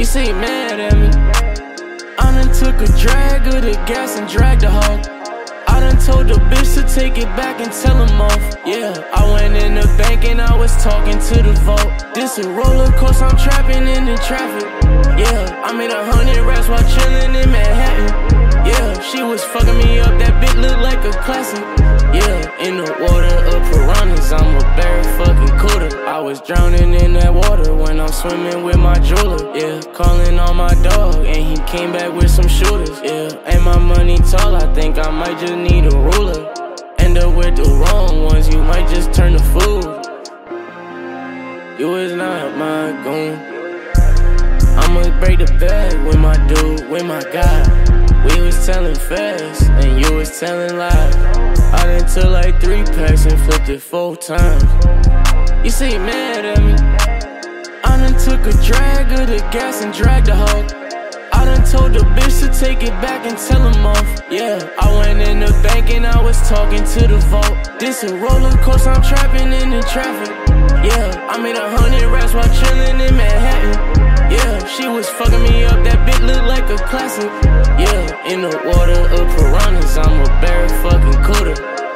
say mad at me. I done took a drag of the gas and dragged the hog. I done told the bitch to take it back and tell him off. Yeah, I went in the bank and I was talking to the vault. This a roller coaster, I'm trapping in the traffic. Yeah, I made 100 racks while chilling in Manhattan. Yeah, she was fucking me up, that bitch look like a classic. Yeah, in the water of piranhas, I'm a bare fucking cooler. I was drowning in that water when I'm swimming with my jeweler. Yeah, calling on my dog and he came back with some shooters. Yeah, and my money tall, I think I might just need a ruler. End up with the wrong ones, you might just turn to food. You is not my goon. I'ma break the bag with my dude, with my guy. We was telling fast, and you was telling lies. I done took like 3 packs and flipped it 4 times. You say you mad at me. I done took a drag of the gas and dragged the hog. I done told the bitch to take it back and tell him off. Yeah, I went in the bank and I was talking to the vault. This a roller coaster, I'm trapping in the traffic. Yeah, I made 100 racks while chilling in Manhattan. Yeah, she was fucking me up, that bitch look like a classic. Yeah, in the water of piranhas, I'm a bare fucking cooler.